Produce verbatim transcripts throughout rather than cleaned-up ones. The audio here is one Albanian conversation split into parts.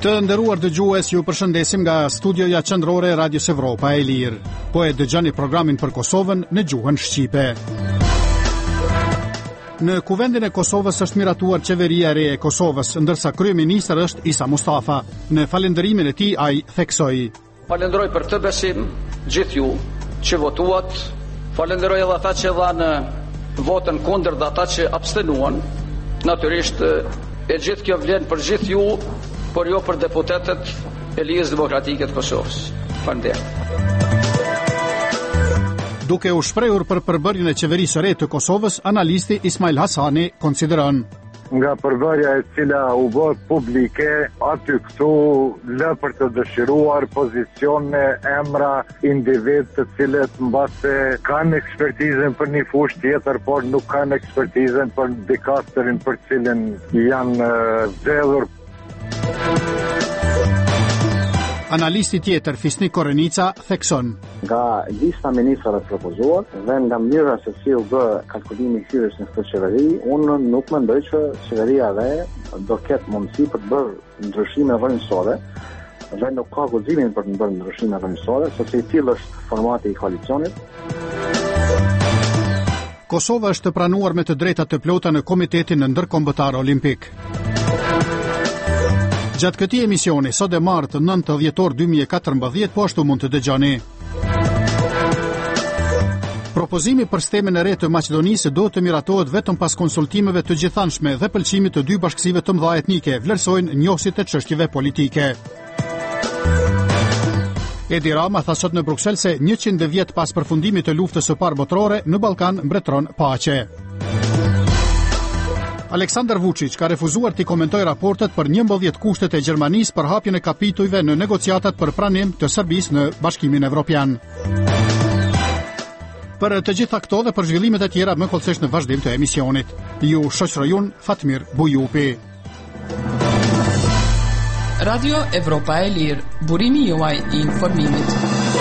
Të nderuar dëgjues, ju përshëndesim nga studioja qendrore e Radios Evropa e Lirë. Po e dëgjoni programin për Kosovën në gjuhën shqipe. Në kuvendin e Kosovës është miratuar qeveria e re e Kosovës, ndërsa kryeministër është Isa Mustafa. Në falënderimin e tij ai theksoi: Falenderoj për këtë besim gjithë ju që votuat, falenderoj edhe ata që dhanë votën kundër dhe ata që abstenuan. Natyrisht e gjithë kjo vlen për gjithë ju, por jo për deputetët e Ligës Demokratike të Kosovës. Faleminderit. Duke u shprehur për përbërjen e qeverisë së re të Kosovës, analisti Ismail Hasani konsideron: nga përbërja e cila u bë publike, aty këtu lë për të dëshiruar pozicione, emra, individ të cilët mbase kanë ekspertizën për një fushë tjetër, por nuk kanë ekspertizën për dikasterin për cilin janë zgjedhur. Analisti tjetër, Fisnik Korenica, thekson: nga lista ministrave të propozuar dhe nga mënyra se si u bë kalkulimi i hyrjes në këtë qeveri, unë nuk mendoj që qeveria e re do ketë mundësi për të bërë ndryshime vërtetësore dhe nuk ka guximin për të bërë ndryshime vërtetësore, sepse i tillë është formati i koalicionit. Kosova është pranuar me të drejtat të plota në Komitetin Ndërkombëtar Olimpik. Gjatë këtij emisioni, sot e martë nëntë dhjetor dy mijë e katërmbëdhjetë, po ashtu mund të dëgjoni. Propozimi për sistemin e re të Maqedonisë do të miratohet vetëm pas konsultimeve të gjithanshme dhe pëlqimit të dy bashkësive të mëdha etnike, vlerësojnë njohësit e çështjeve politike. Edi Rama tha sot në Bruksel se njëqind vjet pas përfundimit të luftës së parë botërore, në Ballkan mbretëron paqe. Aleksandar Vučić ka refuzuar të komentoj raportet për njëmbëdhjetë kushtet e Gjermanisë për hapjen e kapitujve në negociatat për pranim të Serbisë në Bashkimin Evropian. Për të gjitha këto dhe për zhvillimet e tjera më kollësisht në vazhdim të emisionit. Ju shoqërojun Fatmir Bujupi. Radio Evropa e Lirë, burimi juaj i informimit.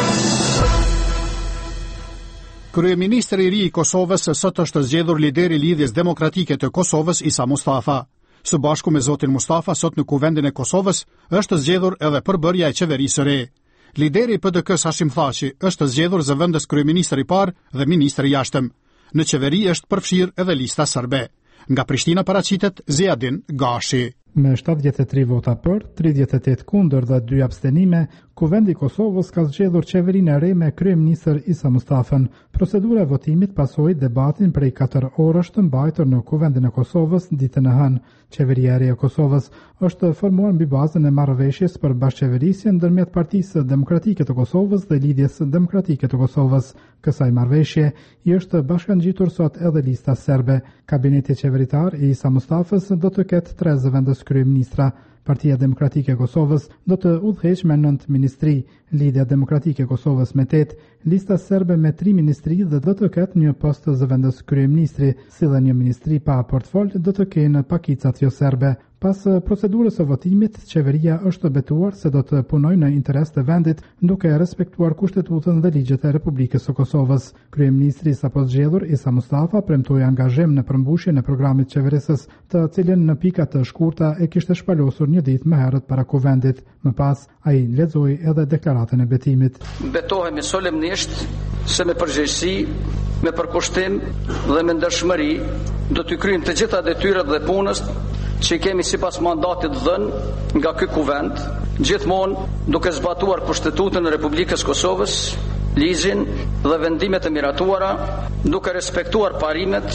Kryeministri i ri i Kosovës sot është zgjedhur lideri i Lidhjes Demokratike të Kosovës, Isa Mustafa. Së bashku me zotin Mustafa, sot në kuvendin e Kosovës është zgjedhur edhe përbërja e qeverisë së re. Lideri i P D K-s Hashim Thaçi është zgjedhur zëvendës kryeministër i parë dhe ministër i jashtëm. Në qeveri është përfshirë edhe lista serbe. Nga Prishtina paraqitet Ziadin Gashi. Me shtatëdhjetë e tre vota për, tridhjetë e tetë kundër dhe dy abstenime, Kuvendi i Kosovës ka zgjedhur qeverinë e re me kryeministër Isa Mustafën. Procedura e votimit pasoi debatin prej katër orësh të mbajtur në Kuvendin e Kosovës ditën e hënë. Qeveria e re e Kosovës është formuar mbi bazën e marrëveshjes për bashkëqeverisje ndërmjet Partisë Demokratike të Kosovës dhe Lidhjes Demokratike të Kosovës. Kësaj marrëveshje i është bashkangjitur sot edhe lista serbe. Kabineti qeveritar i Isa Mustafës do të ketë tre zëvendës kryeministra. Partia Demokratike e Kosovës do të udhëheqë me nëntë ministri, Lidhja Demokratike e Kosovës me tetë, lista serbe me tri ministri dhe do të ketë një post të zëvendës kryeministri, si dhe një ministri pa portfol do të kenë pakicat jo serbe. Pas procedurës së votimit, qeveria është betuar se do të punojë në interes të vendit, duke respektuar kushtetutën dhe ligjet e Republikës së Kosovës. Kryeministri sapo zgjedhur Isa Mustafa premtoi angazhim në përmbushjen e programit qeverisës, të cilën në pika të shkurta e kishte shpalosur një ditë më herët para kuvendit. Më pas, ai lexoi edhe deklaratën e betimit. Betohemi solemnisht se me përgjegjësi, me përkushtim dhe me ndershmëri do të kryejmë të gjitha detyrat dhe punës që kemi sipas mandatit dhënë nga ky kuvend, gjithmonë duke zbatuar kushtetutën e Republikës Kosovës, ligjin dhe vendimet e miratuara, duke respektuar parimet,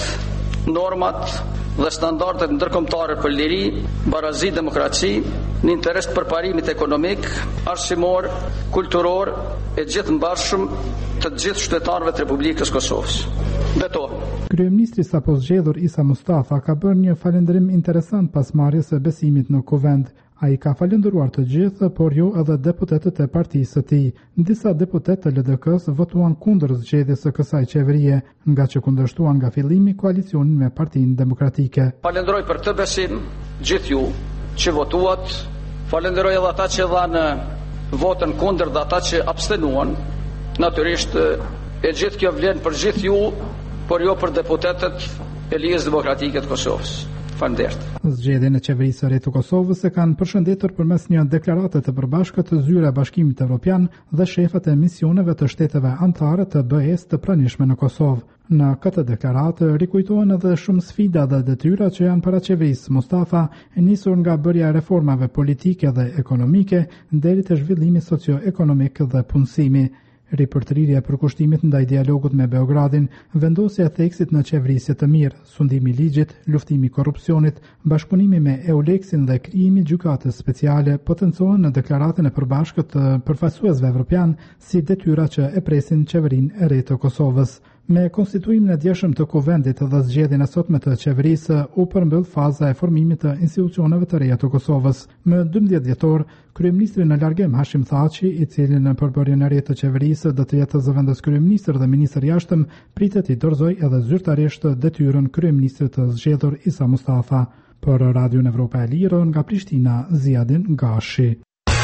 normat dhe standardet ndërkombëtare për liri, barazi, demokraci, në interes të përparimit ekonomik, arsimor, kulturor e gjithë mbarshëm të gjithë qytetarëve të Republikës Kosovës. Betohem. Kryeministri sapo zgjedhur Isa Mustafa ka bërë një falënderim interesant pas marrjes së besimit në kuvend. Ai ka falendëruar të gjithë, por jo edhe deputetët e partisë së tij. Disa deputetë të L D K-s votuan kundër zgjedhjes së kësaj qeverie, nga që kundërshtuan nga fillimi koalicionin me Partinë Demokratike. Falenderoj për këtë besim gjithë ju që votuat, falenderoj edhe ata që dhanë votën kundër dhe ata që abstenuan. Natyrisht e gjithë kjo vlen për gjithë ju, por jo për deputetët e Ligës Demokratike të Kosovës. Faleminderit. Zgjedhjen e qeverisë së re të Kosovës e kanë përshëndetur përmes një deklarate të përbashkët të zyra e Bashkimit Evropian dhe shefat e misioneve të shteteve anëtare të B E S të pranishme në Kosovë. Në këtë deklaratë rikujtohen edhe shumë sfida dhe detyra që janë para qeverisë Mustafa, e nisur nga bërja e reformave politike dhe ekonomike deri te zhvillimi socio-ekonomik dhe punësimi. Ripërtrirja e përkushtimit ndaj dialogut me Beogradin, vendosja e theksit në qeverisje të mirë, sundimi i ligjit, luftimi i korrupsionit, bashkëpunimi me EULEX-in dhe krijimi i gjykatës speciale potencohen në deklaratën e përbashkët të përfaqësuesve evropian si detyra që e presin qeverinë e re të Kosovës. Me konstituimin e djeshëm të Kuvendit dhe zgjedhjen e sotme të qeverisë, u përmbyll faza e formimit të institucioneve të reja të Kosovës. Më dymbëdhjetë dhjetor, kryeministri në largim Hashim Thaçi, i cili në përbërjen e re të qeverisë do të jetë zëvendës kryeministër dhe ministër i jashtëm, pritet i dorëzoj edhe zyrtarisht detyrën kryeministrit të zgjedhur Isa Mustafa. Për Radion Evropa e Lirë nga Prishtina, Ziadin Gashi.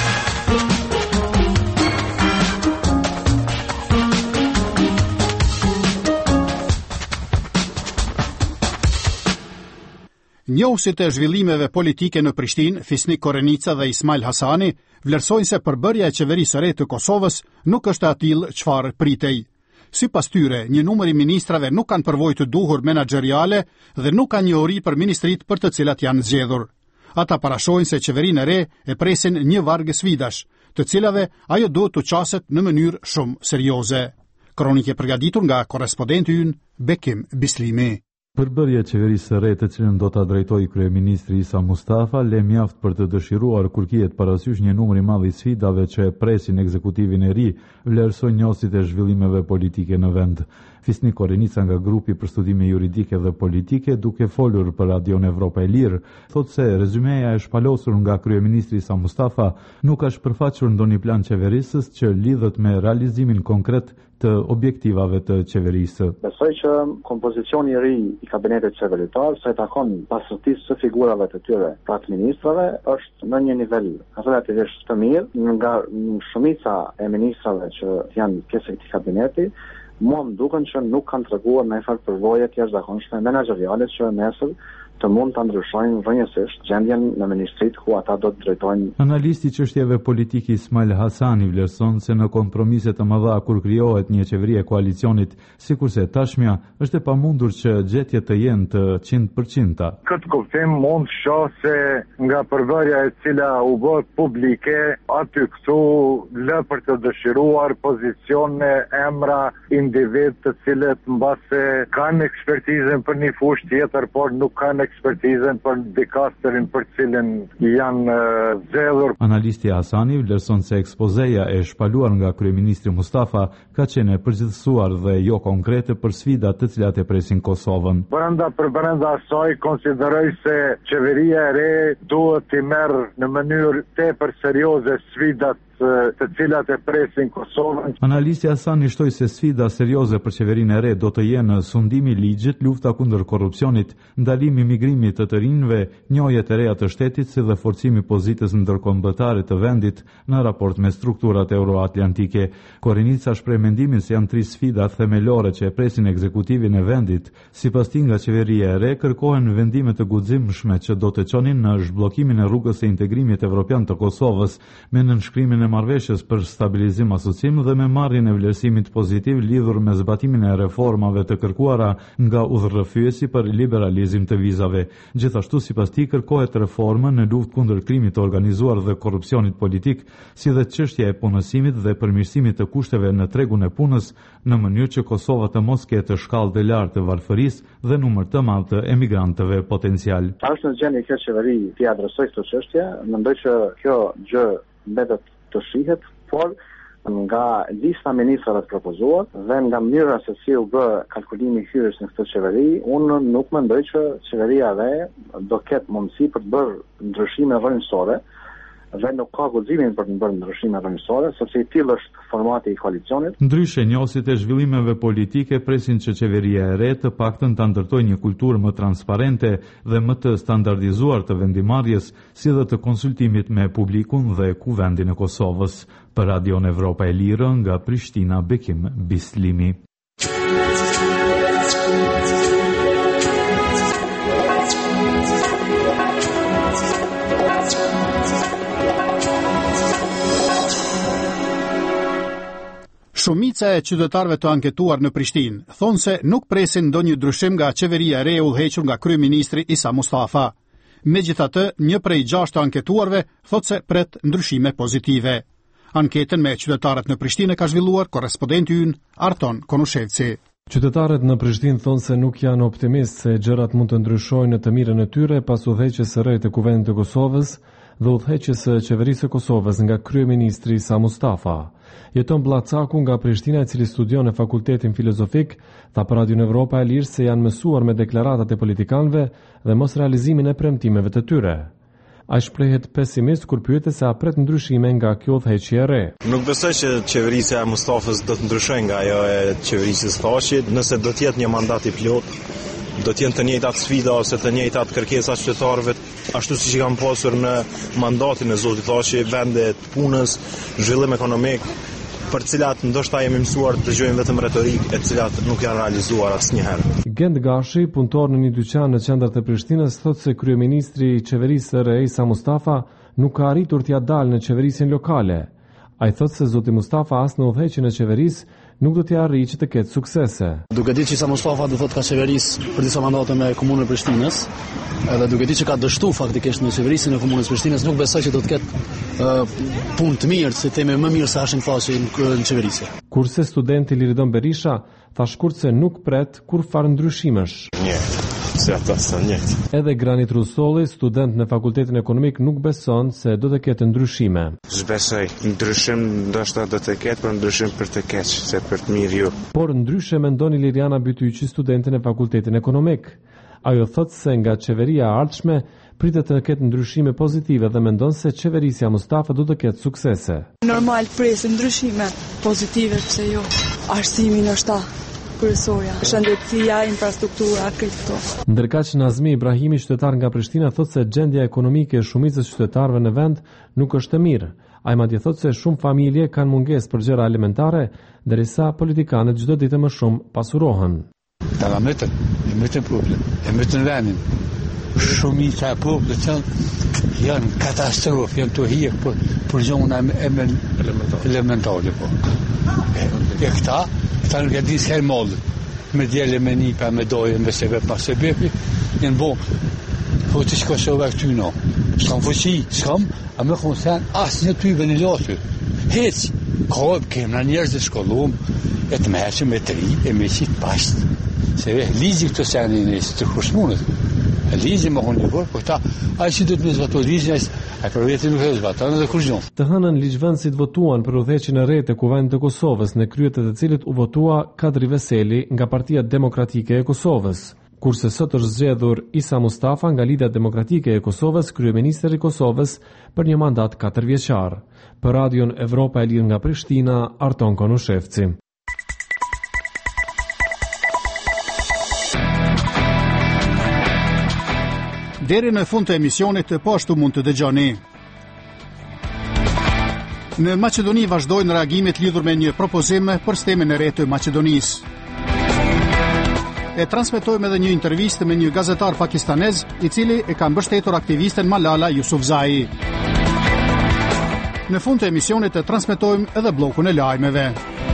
Njohësit e zhvillimeve politike në Prishtinë, Fisnik Korenica dhe Ismail Hasani, vlerësojnë se përbërja e qeverisë së re të Kosovës nuk është atill çfarë pritej. Sipas tyre, një numër i ministrave nuk kanë përvojë të duhur menaxheriale dhe nuk kanë njohuri për ministritë për të cilat janë zgjedhur. Ata parashojnë se qeverinë e re e presin një varg sfidash, të cilave ajo duhet të qaset në mënyrë shumë serioze. Kronikë e përgatitur nga korrespondenti ynë Bekim Bislimi. Përbërja e qeverisë së re të cilën do ta drejtojë kryeministri Isa Mustafa le mjaft për të dëshiruar kur kihet parasysh një numër i madh i sfidave që e presin ekzekutivin e ri, vlerësojnë njohësit e zhvillimeve politike në vend. Fisnik Korenica nga grupi për studime juridike dhe politike, duke folur për Radion Evropa e Lirë, thotë se rezumeja e shpalosur nga kryeministri Isa Mustafa nuk ka shpërfaqur ndonjë plan qeverisës që lidhet me realizimin konkret të objektivave të qeverisë. Besoj që kompozicioni i ri i kabinetit qeveritar, sa i takon pasërtisë së figurave të tyre pranë ministrave, është në një nivel relativisht të mirë, nga shumica e ministrave që janë pjesë e këtij kabineti, mua më duken që nuk kanë treguar në fakt përvoje të jashtëzakonshme menaxheriale që nesër të mund të ndryshojnë rrënjësisht gjendjen në ministritë ku ata do të drejtojnë. Analisti i çështjeve politike Ismail Hasani vlerëson se në kompromise të mëdha kur krijohet një qeveri e koalicionit, sikurse tashmja, është e pamundur që gjetjet të jenë të njëqind përqind. Këtë kuptim mund shoh se nga përbërja e cila u bë publike, aty këtu lë për të dëshiruar pozicione, emra, individ të cilët mbase kanë ekspertizën për një fushë tjetër, por nuk kanë ekspertizën për dikasterin për cilin janë zgjedhur. Analisti Hasani vlerëson se ekspozeja e shpaluar nga kryeministri Mustafa ka qenë e përgjithësuar dhe jo konkrete për sfidat të cilat e presin Kosovën. Brenda për brenda asaj konsideroj se qeveria e re duhet të merr në mënyrë tepër serioze sfidat të cilat e presin Kosovën. Analisti Hasani shtoi se sfida serioze për qeverinë e re do të jenë sundimi i ligjit, lufta kundër korrupsionit, ndalimi i migrimit të të rinjve, njohjet e reja të shtetit si dhe forcimi pozitës ndërkombëtare të vendit në raport me strukturat euroatlantike. Korenica shpreh mendimin se janë tri sfida themelore që e presin ekzekutivin e vendit. Sipas tij, nga qeveria e re kërkohen vendime të guximshme që do të çonin në zhbllokimin e rrugës së integrimit evropian të Kosovës me nënshkrimin e marrëveshjes për stabilizim asocim dhe me marrjen e vlerësimit pozitiv lidhur me zbatimin e reformave të kërkuara nga udhërrëfyesi për liberalizim të vizave. Gjithashtu, sipas tij, kërkohet reforma në luftë kundër krimit të organizuar dhe korrupsionit politik, si dhe çështja e punësimit dhe përmirësimit të kushteve në tregun e punës, në mënyrë që Kosova të mos ketë shkallë të lartë të varfërisë dhe numër të madh të emigrantëve potencial. Është në gjendje kjo qeveri të adresojë këtë çështje, mendoj që kjo gjë mbetet të shihet, por nga lista ministrave të propozuar dhe nga mënyra se si u bë kalkulimi i hyrjes në këtë qeveri, unë nuk mendoj që qeveria e re do ketë mundësi për të bërë ndryshime rrënjësore dhe nuk ka guximin për të bërë ndryshime rrënjësore, sepse i tillë është formati i koalicionit. Ndryshe, njohësit e zhvillimeve politike presin që qeveria e re të paktën ta ndërtojë një kulturë më transparente dhe më të standardizuar të vendimarrjes, si dhe të konsultimit me publikun dhe Kuvendin e Kosovës. Për Radion Evropa e Lirë, nga Prishtina, Bekim Bislimi. Shumica e qytetarëve të anketuar në Prishtinë thonë se nuk presin ndonjë ndryshim nga qeveria e re e udhëhequr nga kryeministri Isa Mustafa. Megjithatë, një prej gjashtë të anketuarve thotë se pret ndryshime pozitive. Anketën me qytetarët në Prishtinë ka zhvilluar korrespondenti ynë Arton Konushevci. Qytetarët në Prishtinë thonë se nuk janë optimist se gjërat mund të ndryshojnë në të mirën e tyre pas udhëheqjes së re të Kuvendit të Kosovës dhe udhëheqjes së qeverisë së Kosovës nga kryeministri Isa Mustafa. Jeton Blacaku nga Prishtina, i cili studion në Fakultetin Filozofik, tha për Radio Evropa e Lirë se janë mësuar me deklaratat e politikanëve dhe mos realizimin e premtimeve të tyre. Ai shprehet pesimist kur pyetet se a pret ndryshime nga kjo udhëheqje e re. Nuk besoj që qeverisja e Mustafës do të ndryshojë nga ajo e qeverisë së Thashit, nëse do të jetë një mandat i plot, do të jenë të njëjtat sfida ose të njëjtat kërkesa qytetarëve, ashtu siç i kanë pasur në mandatin e zotit Thashi, vende të punës, zhvillim ekonomik, për të cilat ndoshta jemi mësuar të dëgjojmë vetëm retorikë, e të cilat nuk janë realizuar asnjëherë. Gend Gashi, punëtor në një dyqan në qendër të Prishtinës, thotë se kryeministri i qeverisë së re Isa Mustafa nuk ka arritur t'ia dalë në qeverisjen lokale. Ai thotë se zoti Mustafa as në udhëheqjen e qeverisë nuk do t'i arrijë që të ketë suksese. Duke ditë që Isa Mustafa do thotë ka qeveris për disa mandate me komunën e Prishtinës, edhe duke ditë që ka dështu faktikisht në qeverisin e komunës Prishtinës, nuk besoj që do të ketë uh, punë të mirë, se teme më mirë se Hashim Thaçi në, në qeverisje. Kurse studenti Liridon Berisha tha shkurt se nuk pret kur farë ndryshimesh. Një. Se ata sa njëjtë. Edhe Granit Rusolli, student në Fakultetin Ekonomik, nuk beson se do të ketë ndryshime. Zbesoj, ndryshim ndoshta do të ketë, por ndryshim për të keq, se për të mirë ju. Por ndryshe mendon Liriana Bytyqi, studente në Fakultetin Ekonomik. Ajo thotë se nga qeveria e ardhshme pritet të ketë ndryshime pozitive dhe mendon se qeverisja Mustafa do të ketë suksese. Normal presim ndryshime pozitive, pse jo? Arsimi ndoshta kryesorja, shëndetësia, infrastruktura, këtë këto. Ndërkaq Nazmi Ibrahimi, qytetar nga Prishtina, thotë se gjendja ekonomike e shumicës qytetarëve në vend nuk është e mirë. Ai madje thotë se shumë familje kanë mungesë për gjëra alimentare, derisa politikanët çdo ditë më shumë pasurohen. Dalla metën, e metën problem, e metën vendin. Shumica e popullit janë janë katastrofë, janë të hiq për për gjëra elementare po. E këta Këta nuk e di s'herë mollë, me djele, me nipa, me doje, me sebep, ma sebepi, njën bo, po të shko shove këty no. S'kam fuqi, s'kam, a me këmë sen, as një ty vë një lotë. Hec, kohë, kemë në njerëz dhe shkollum, e të me heqëm e të ri, e me qitë pashtë. Se ve, lizi këtë seni nësë të kërshmunët. Lizi më konë një bërë, po këta, a i që du të me zbatu lizi, a për vetë nuk e zbatan edhe kërshjon. Të hënën ligjvënësit votuan për udhëheqjen e re të Kuvendit të Kosovës, në krye të të cilit u votua Kadri Veseli nga Partia Demokratike e Kosovës. Kurse sot është zgjedhur Isa Mustafa nga Lidhja Demokratike e Kosovës, kryeministri i Kosovës për një mandat katër vjeçar. Për Radion Evropa e Lirë nga Prishtina, Arton Konushevci. Deri në fund të emisionit, po ashtu mund të dëgjoni. Në Maqedoni vazhdojnë reagimet lidhur me një propozim për stemin e re të Maqedonisë. E transmetojmë edhe një intervistë me një gazetar pakistanez, i cili e ka mbështetur aktivisten Malala Yousafzai. Në fund të emisionit e transmetojmë edhe bllokun e lajmeve.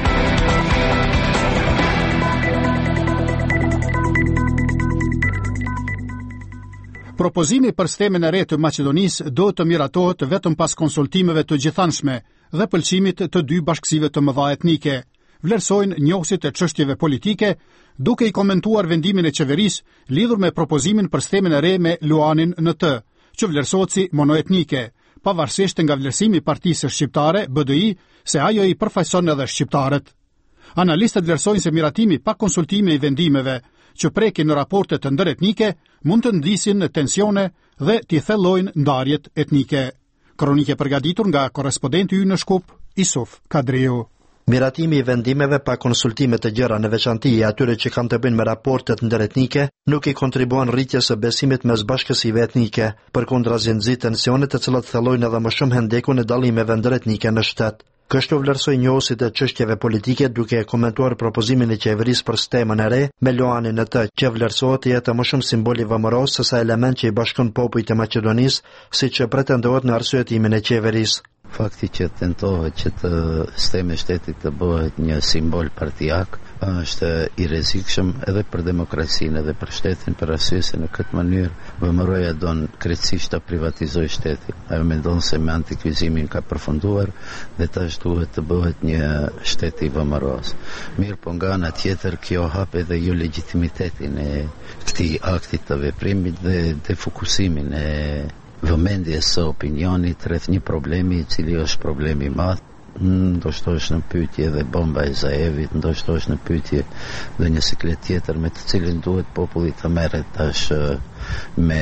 Propozimi për stemin e re të Maqedonisë do të miratohet vetëm pas konsultimeve të gjithanshme dhe pëlqimit të dy bashkësive të mëdha etnike, vlerësojnë njohësit e çështjeve politike, duke i komentuar vendimin e qeverisë lidhur me propozimin për stemin e re me Luanin në të, që vlerësohet si monoetnike, pavarësisht nga vlerësimi i Partisë Shqiptare B D I, se ajo i përfaqëson edhe shqiptarët. Analistët vlerësojnë se miratimi pa konsultime i vendimeve që prekin në raportet të ndëretnike mund të ndisin tensione dhe t'i thellojnë ndarjet etnike. Kronike përgatitur nga korrespondenti ynë në Shkup, Isuf Kadriu. Miratimi i vendimeve pa konsultime të gjëra në veçanti e atyre që kanë të bëjnë me raportet ndëretnike nuk i kontribuan rritjes së besimit mes bashkësive etnike, përkundrazi nxit tensionet të cilat thellojnë edhe më shumë hendekun e dallimeve ndëretnike në shtet. Kështu vlerësoi njohësit e çështjeve politike duke komentuar propozimin e qeverisë për sistemën e re, me luanin e të që vlerësohet jetë më shumë simboli vëmëros se sa element që i bashkon popujt e Maqedonisë, siç pretendohet në arsyetimin e qeverisë. Fakti që tentohet që të sistemi i shtetit të bëhet një simbol partijak është i rrezikshëm edhe për demokracinë edhe për shtetin, për arsye se në këtë mënyrë vëmëroja don krejtësisht ta privatizojë shtetin. Ajo mendon se me antikvizimin ka përfunduar dhe tash duhet të bëhet një shtet i vëmëros. Mirë, po nga ana tjetër kjo hap edhe jo legitimitetin e këtij akti të veprimit dhe defokusimin e vëmendjes së opinionit rreth një problemi i cili është problemi i madh. Ndoshta është në pyetje dhe bomba e Zaevit, ndoshta është në pyetje dhe një siklet tjetër me të cilin duhet populli të merret tash me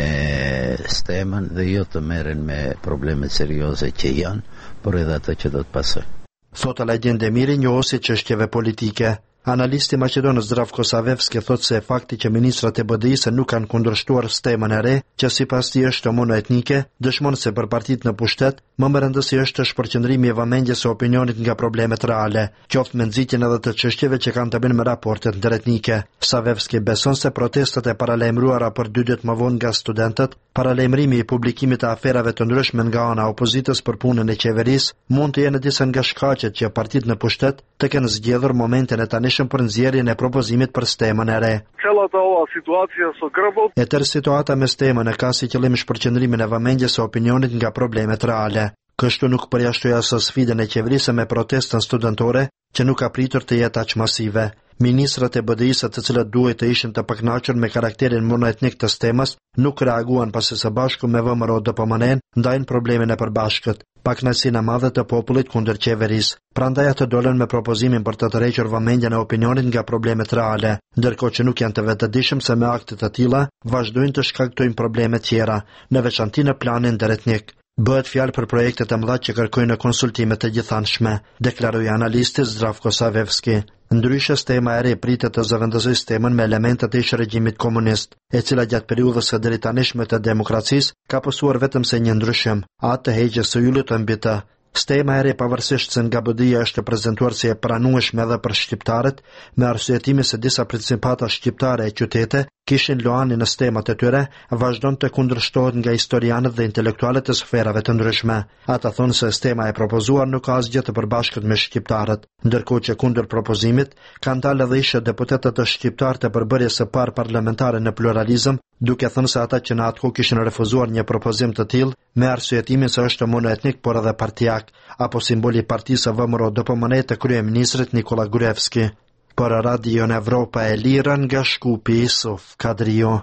stemën dhe jo të merren me problemet serioze që janë, por edhe ato që do të pasojnë. Thot Aladin Demiri, njohësi çështjeve politike. Analisti maqedonës Zdravko Savevski thot se fakti që ministrat e B D I-së nuk kanë kundërshtuar sistemën e re, që sipas tij është monoetnike, dëshmon se për partitë në pushtet, më më rëndësi është shpërqendrimi i vëmendjes së opinionit nga problemet reale, qoftë me nxitjen edhe të çështjeve që kanë të bëjnë me raportet ndërretnike. Savevski beson se protestat e paralajmëruara për dy ditë më vonë nga studentët, paralajmërimi i publikimit të aferave të ndryshme nga ana e opozitës për punën e qeverisë, mund të jenë disa nga shkaqet që partitë në pushtet të kenë zgjedhur momentin e tani për nxjerrjen e propozimit për sistemën e re. Celata ova situacia so grbut. E tërë situata me sistemën e ka si qëllim shpërqendrimin e vëmendjes së opinionit nga problemet reale. Kështu nuk përjashtoi as sfidën e qeverisë me protestën studentore që nuk ka pritur të jetë aq masive. Ministrat e B D I-së, të cilët duhet të ishin të pakënaqur me karakterin monoetnik të sistemës, nuk reaguan pasi së bashku me V M R O D P M N ndajnë problemin e përbashkët, pakënaqësinë e madhe të popullit kundër qeverisë. Prandaj ato dolën me propozimin për të tërhequr vëmendjen e opinionit nga problemet reale, ndërkohë që nuk janë të vetëdijshëm se me akte të tilla vazhdojnë të shkaktojnë probleme tjera, në veçanti në planin ndërretnik. Bëhet fjalë për projekte të mëdha që kërkojnë konsultime të gjithanshme, deklaroi analisti Zdravko Savevski. Ndryshe, sistema e re pritet të zëvendësojë sistemën me elementet e ish regjimit komunist, e cila gjatë periudhës së drejtanishme të demokracisë ka pësuar vetëm se një ndryshim, atë të heqjes së yllit mbi të. Sistema e re, pavarësisht se nga B D I-ja është prezantuar si e pranueshme edhe për shqiptarët, me arsyetimin se disa principata shqiptare e qytete kishin luani në sistemat e tyre, vazhdon të kundërshtohet nga historianët dhe intelektualët e sferave të ndryshme. Ata thonë se sistema e propozuar nuk ka asgjë të përbashkët me shqiptarët, ndërkohë që kundër propozimit kanë dalë edhe ishe deputetët e shqiptarë të përbërjes së parë parlamentare në pluralizëm, duke thënë se ata që në atë kohë kishin refuzuar një propozim të tillë me arsyetimin se është monoetnik por edhe partijak, apo simboli i partisë V M R O D P M N të kryeministrit Nikola Gruevski. Për Radio në Evropa e Lira nga Shkupi, Isuf Kadrio.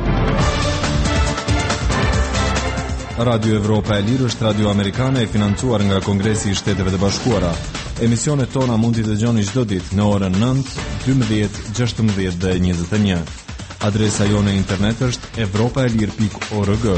Radio Evropa e Lirë është radio amerikane e financuar nga Kongresi i Shteteve të Bashkuara. Emisionet tona mund t'i dëgjoni çdo ditë në orën nëntë, dymbëdhjetë, gjashtëmbëdhjetë dhe njëzet e një. Adresa jone internet është evropaelir pikë org.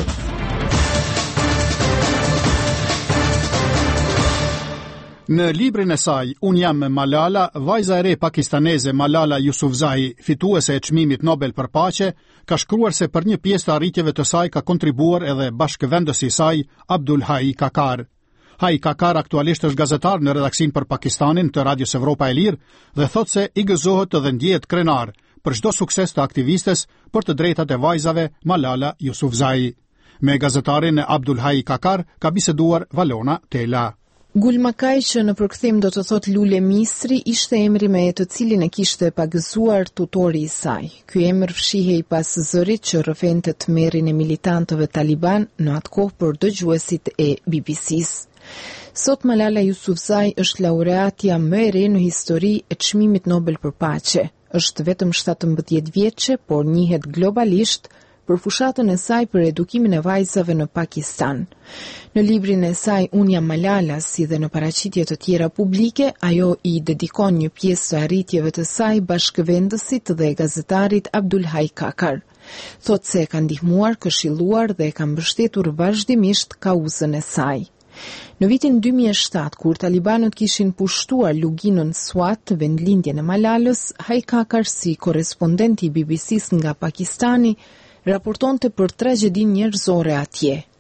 Në librin e saj, Unë jam me Malala, vajza e re pakistaneze Malala Yousafzai, fituese e çmimit Nobel për paqe, ka shkruar se për një pjesë të arritjeve të saj ka kontribuar edhe bashkëvendësi i saj, Abdul Hai Kakar. Hai Kakar aktualisht është gazetar në redaksin për Pakistanin të Radios Evropa e Lirë dhe thot se i gëzohet dhe ndjehet krenar për çdo sukses të aktivistes për të drejtat e vajzave Malala Yousafzai. Me gazetarin e Abdul Hai Kakar ka biseduar Valona Tela. Gulmakaj, që në përkthim do të thot Lule Misri, ishte emri me të cilin e kishte pagëzuar tutori i saj. Ky emër fshihej pas zërit që rrëfente të merrin e militantëve Taliban në atë kohë për dëgjuesit e B B C-s. Sot Malala Yousafzai është laureatja më e re në histori e çmimit Nobel për paqe. Është vetëm shtatëmbëdhjetë vjeçe, por njihet globalisht për fushatën e saj për edukimin e vajzave në Pakistan. Në librin e saj Unë jam Malala, si dhe në paraqitje të tjera publike, ajo i dedikon një pjesë të arritjeve të saj bashkëvendësit dhe gazetarit Abdul Hai Kakar. Thot se e ka ndihmuar, këshilluar dhe e ka mbështetur vazhdimisht kauzën e saj. Në vitin dy mijë e shtatë, kur talibanët kishin pushtuar luginën Swat, vendlindjen e Malalës, Hai Kakar, si korrespondenti i B B C-s nga Pakistani, raportonte për tragjedin njerëzore atje.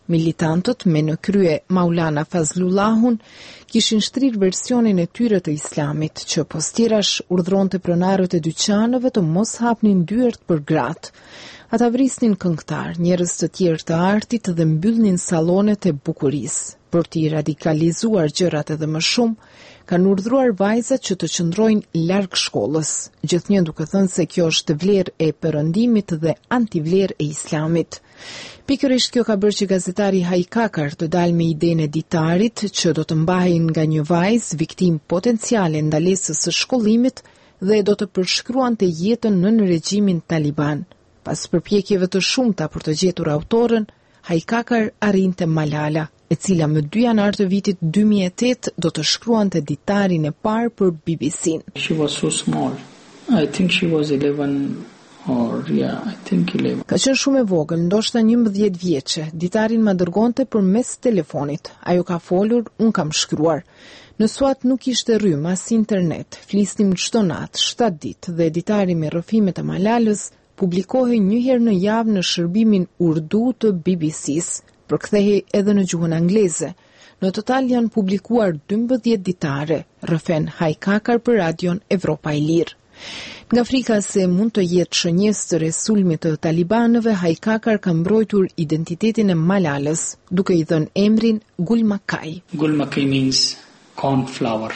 Militantët me në krye Maulana Fazlullahun kishin shtrirë versionin e tyre të islamit, që postirash urdhronte pronarët e dyqanëve të mos hapnin dyert për gratë. Ata vrisnin këngëtar, njerëz të tjerë të artit dhe mbyllnin sallonet e bukurisë. Për t'i radikalizuar gjërat edhe më shumë, kanë urdhruar vajzat që të qëndrojnë larg shkollës, gjithnjë duke thënë se kjo është vlerë e perëndimit dhe antivlerë e islamit. Pikërisht kjo ka bërë që gazetari Hajkakar të dalë me idenë e ditarit që do të mbahej nga një vajzë viktim potenciale ndalesës së shkollimit dhe do të përshkruante jetën nën regjimin taliban. Pas përpjekjeve të shumta për të gjetur autorën, Hajkakar arrinte Malala, e cila më dy janar të vitit dy mijë e tetë do të shkruante ditarin e parë për B B C-n. She was so small. I think she was eleven or yeah, I think eleven. Ka qenë shumë e vogël, ndoshta njëmbëdhjetë vjeçe. Ditarin ma dërgonte përmes telefonit. Ajo ka folur, un kam shkruar. Në Suat nuk ishte rrym as internet. Flisnim çdo natë, shtatë ditë dhe ditari me rrëfimet e Malalës publikohej një herë në javë në shërbimin urdu të B B C-s. Përkthehej edhe në gjuhën angleze. Në total janë publikuar dymbëdhjetë ditare, rrëfen Hajkakar për radion Evropa e Lirë. Nga frika se mund të jetë shënjestër e sulmit të talibanëve, Hajkakar ka mbrojtur identitetin e Malalës, duke i dhënë emrin Gul Makai. Gul Makai means cornflower.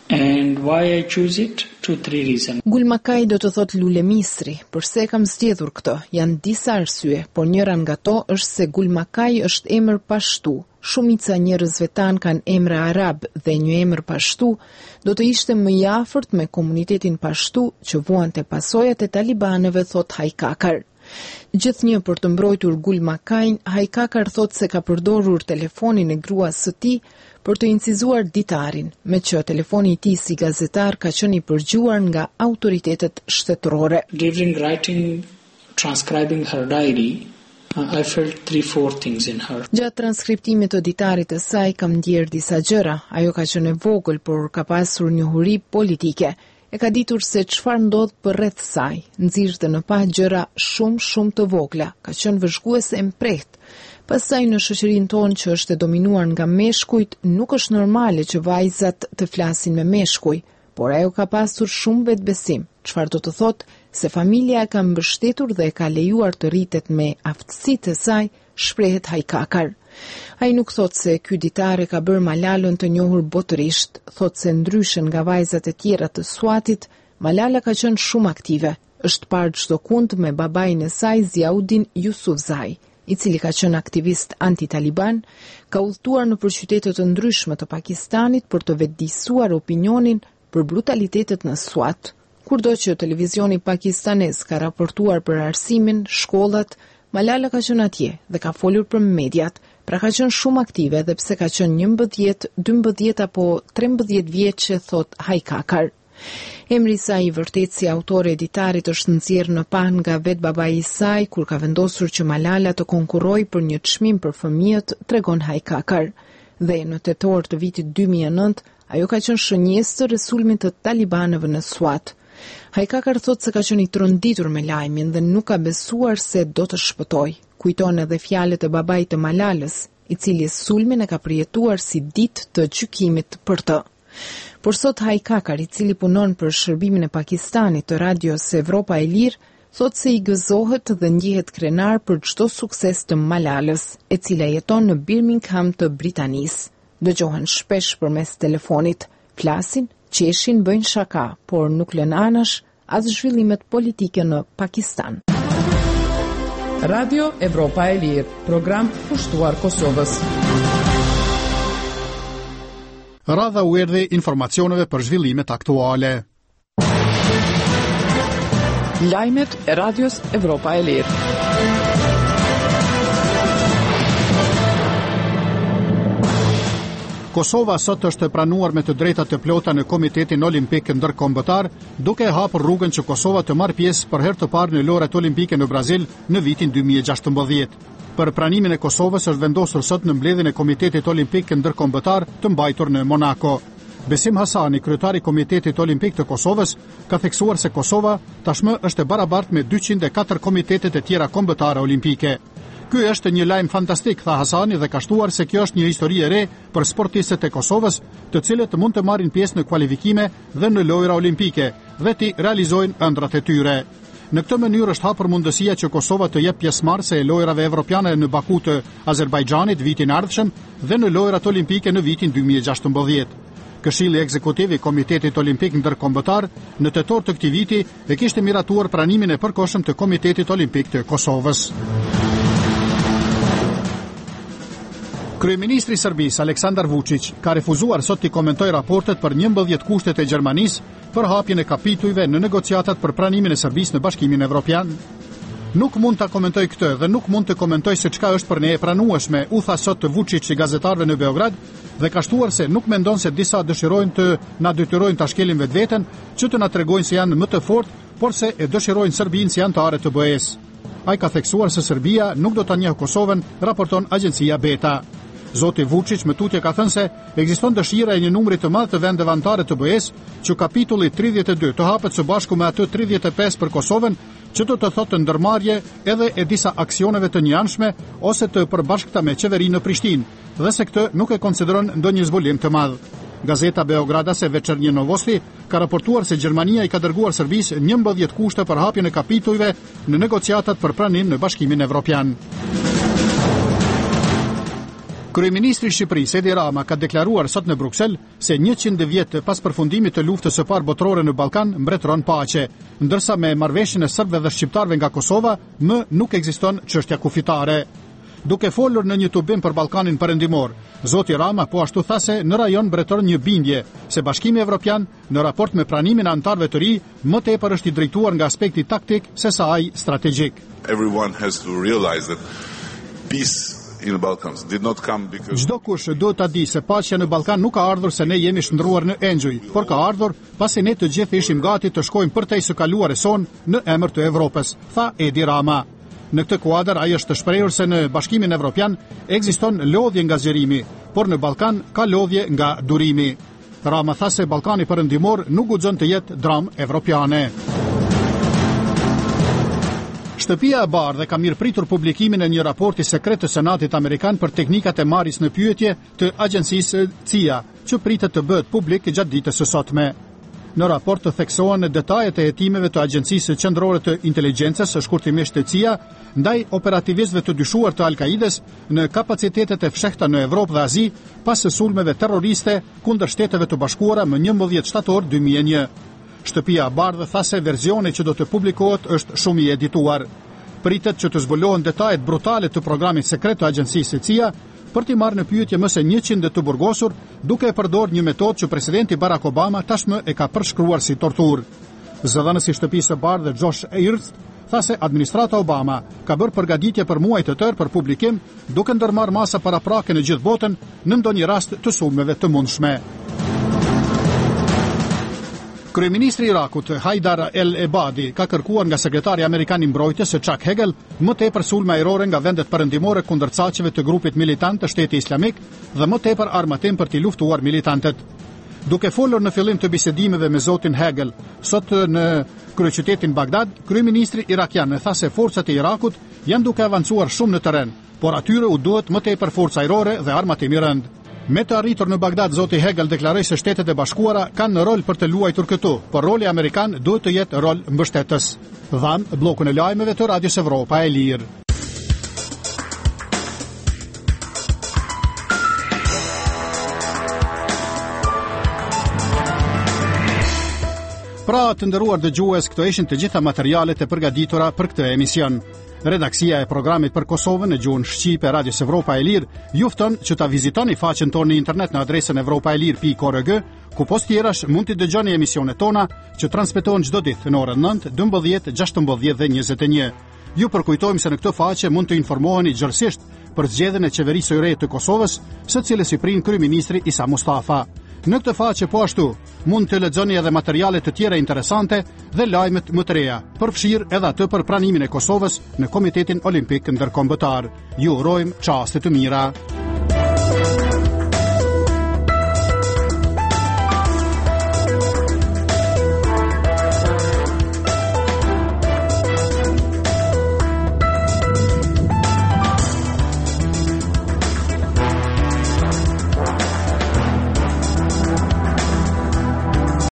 And why I choose it? Two, three reasons. Gul Makai do të thot lule misri. Përse kam zgjedhur këtë? Janë disa arsye, por njëra nga to është se Gul Makai është emër pashtu. Shumica njerëzve tan kanë emra arab dhe një emër pashtu do të ishte më i afërt me komunitetin pashtu që vuante pasojat e talibanëve, thot Hajkakar. Gjithnjë për të mbrojtur Gul Makain, Hajkakar thot se ka përdorur telefonin e gruas së tij për të incizuar ditarin, me që telefoni i tij si gazetar ka qenë i përgjuar nga autoritetet shtetërore. During writing, transcribing her diary, I felt three, four things in her. Gjatë transkriptimit të ditarit të saj kam ndjerë disa gjëra. Ajo ka qenë e vogël, por ka pasur njohuri politike. E ka ditur se çfarë ndodh përreth saj. Nxirrte në pa gjëra shumë shumë të vogla. Ka qenë vëzhguese e mprehtë. Pastaj në shoqërinë tonë që është e dominuar nga meshkujt, nuk është normale që vajzat të flasin me meshkuj, por ajo ka pasur shumë vetbesim, çfarë do të thotë se familja e ka mbështetur dhe e ka lejuar të rritet me aftësitë e saj, shprehet Hajkakar. Ai nuk thot se ky ditare ka bërë Malalën të njohur botërisht, thot se ndryshe nga vajzat e tjera të Suatit, Malala ka qenë shumë aktive. Është parë çdo kund me babain e saj Ziaudin Yusufzai, i cili ka qenë aktivist anti-Taliban, ka udhëtuar në qytete të ndryshme të Pakistanit për të vetëdijsuar opinionin për brutalitetet në Suat. Kurdo që televizioni pakistanez ka raportuar për arsimin, shkollat, Malala ka qenë atje dhe ka folur për mediat, pra ka qenë shumë aktive dhe pse ka qenë njëmbëdhjetë, dymbëdhjetë apo trembëdhjetë vjeçe, thot Hajkakar. Emri i saj i vërtet si autore e ditarit është nxjerrë në pa nga vet babai i saj kur ka vendosur që Malala të konkurrojë për një çmim për fëmijët, tregon Hajkakar. Dhe në tetor të vitit dy mijë e nëntë, ajo ka qenë shënjestër e sulmit të talibanëve në Suat. Hajkakar thot se ka qenë i tronditur me lajmin dhe nuk ka besuar se do të shpëtojë. Kujton edhe fjalët e babait të Malalës, i cili sulmin e ka përjetuar si ditë të gjykimit për të. Por sot Hajkakar, i cili punon për shërbimin e Pakistanit të radios Evropa e Lirë, thot se i gëzohet dhe ndjehet krenar për çdo sukses të Malalës, e cila jeton në Birmingham të Britanisë. Dëgjohen shpesh përmes telefonit, flasin, qeshin, bëjnë shaka, por nuk lën anash as zhvillimet politike në Pakistan. Radio Evropa e Lirë, program pushtuar Kosovës. Radha u erdhi informacioneve për zhvillimet aktuale. Lajmet e Radios Evropa e Lirë. Kosova sot është pranuar me të drejtat të plota në Komitetin Olimpik Ndërkombëtar, duke e hapur rrugën që Kosova të marrë pjesë për herë të parë në lojrat olimpike në Brazil në vitin dy mijë e gjashtëmbëdhjetë. Për pranimin e Kosovës është vendosur sot në mbledhjen e Komitetit Olimpik Ndërkombëtar të mbajtur në Monako. Besim Hasani, kryetari i Komitetit Olimpik të Kosovës, ka theksuar se Kosova tashmë është e barabartë me dyqind e katër komitetet e tjera kombëtare olimpike. Ky është një lajm fantastik, tha Hasani dhe ka shtuar se kjo është një histori e re për sportistët e Kosovës, të cilët mund të marrin pjesë në kualifikime dhe në lojra olimpike dhe të realizojnë ëndrat e tyre. Në këtë mënyrë është hapur mundësia që Kosova të jep pjesëmarrëse e lojrave evropiane në Baku të Azerbajxhanit vitin e ardhshëm dhe në lojrat olimpike në vitin dy mijë e gjashtëmbëdhjetë. Këshilli ekzekutiv i Komitetit Olimpik Ndërkombëtar në tetor të këtij viti e kishte miratuar pranimin e përkohshëm të Komitetit Olimpik të Kosovës. Kryeministri i Serbisë Aleksandar Vučić ka refuzuar sot të komentojë raportet për njëmbëdhjetë kushtet e Gjermanisë për hapjen e kapitujve në negociatat për pranimin e Serbisë në Bashkimin Evropian. Nuk mund ta komentoj këtë dhe nuk mund të komentoj se çka është për ne e pranueshme, u tha sot Vučić gazetarëve në Beograd dhe ka shtuar se nuk mendon se disa dëshirojnë të na detyrojnë ta shkelin vetveten, që të na tregojnë se janë më të fortë, por se e dëshirojnë Serbinë si anëtare të B E-s. Ai ka theksuar se Serbia nuk do ta njeh Kosovën, raporton agjencia Beta. Zoti Vučić më tutje ka thënë se ekziston dëshira e një numri të madh të vendeve anëtare të B E-s që kapitulli tridhjetë e dy të hapet së bashku me atë tridhjetë e pesë për Kosovën, që do të thotë ndërmarrje edhe e disa aksioneve të njëanshme ose të përbashkëta me qeverinë në Prishtinë, dhe se këtë nuk e konsideron ndonjë zbulim të madh. Gazeta Beogradase Večernje Novosti ka raportuar se Gjermania i ka dërguar Serbisë njëmbëdhjetë kushte për hapjen e kapitujve në negociatat për pranim në Bashkimin Evropian. Kryeministri i Shqipërisë Edi Rama ka deklaruar sot në Bruksel se njëqind vjet pas përfundimit të luftës së parë botërore në Ballkan mbretëron paqe, ndërsa me marrëveshjen e serbëve dhe shqiptarëve nga Kosova më nuk ekziston çështja kufitare. Duke folur në një tubim për Ballkanin Perëndimor, zoti Rama po ashtu tha se në rajon mbretëron një bindje se Bashkimi Evropian në raport me pranimin e anëtarëve të ri më tepër është i drejtuar nga aspekti taktik sesa ai strategjik. Everyone has to realize that peace in the Balkans did not come because Çdo kush duhet ta di se paqja në Ballkan nuk ka ardhur se ne jemi shndruar në Enxuj, por ka ardhur pasi ne të gjithë ishim gati të shkojmë përtej së kaluares son në emër të Evropës, tha Edi Rama. Në këtë kuadër ai është të shprehur se në Bashkimin Evropian ekziston lodhje nga zgjerimi, por në Ballkan ka lodhje nga durimi. Rama tha se Ballkani Perëndimor nuk guxon të jetë dramë evropiane. Shtëpia e Bardhë ka mirëpritur publikimin e një raporti sekret të Senatit Amerikan për teknikat e marrjes në pyetje të agjencisë C I A, që pritet të bëhet publik gjatë ditës së sotme. Në raport të theksohen detajet e hetimeve të Agjencisë Qendrore të Inteligjencës, shkurtimisht C I A, ndaj operativistëve të dyshuar të Al-Kaides në kapacitetet e fshehta në Evropë dhe Azi pas së sulmeve terroriste kundër Shteteve të Bashkuara më njëmbëdhjetë shtator dy mijë e një. Shtëpia e Bardhë tha se versioni që do të publikohet është shumë i edituar. Pritet që të zbulohen detajet brutale të programit sekret të agjencisë C I A për t'i marrë në pyetje më se njëqind të burgosur, duke e përdorur një metodë që presidenti Barack Obama tashmë e ka përshkruar si torturë. Zëdhënësi i Shtëpisë së Bardhë Josh Earst tha se administrata Obama ka bërë përgatitje për muaj të tërë për publikim, duke ndërmarrë masa paraprake në gjithë botën në ndonjë rast të sulmeve të mundshme. Kryeministri i Irakut Haidar el-Ebadi ka kërkuar nga sekretari amerikan i mbrojtjes Chuck Hagel më tepër sulme ajrore nga vendet perëndimore kundër caqeve të grupit militant të Shtetit Islamik dhe më tepër armatim për t'i luftuar militantët. Duke folur në fillim të bisedimeve me zotin Hagel sot në kryeqytetin Bagdad, kryeministri irakian tha se forcat e Irakut janë duke avancuar shumë në terren, por atyre u duhet më tepër forcë ajrore dhe armatim i rënd. Me të arritur në Bagdad, zoti Hegel deklaroi se Shtetet e Bashkuara kanë në rol për të luajtur këtu, por roli amerikan duhet të jetë rol mbështetës. Dhan bllokun e lajmeve të Radios Evropa e Lirë. Pra të nderuar dëgjues, këto ishin të gjitha materialet e përgatitura për këtë emision. Redaksia e programit për Kosovën në gjuhën shqipe Radios Evropa e Lirë ju fton që ta vizitoni faqen tonë në internet në adresën evropaelir pikë org, ku post tjerash mund të dëgjoni emisionet tona që transmetohen çdo ditë në orën nëntë, dymbëdhjetë, gjashtëmbëdhjetë dhe njëzet e një. Ju përkujtojmë se në këtë faqe mund të informoheni gjërësisht për zgjedhjen e qeverisë së re të Kosovës, së cilës i prin kryeministri Isa Mustafa. Në këtë faqe po ashtu mund të lexoni edhe materiale të tjera interesante dhe lajmet më të reja, përfshirë edhe atë për pranimin e Kosovës në Komitetin Olimpik Ndërkombëtar. Ju urojmë çaste të mira.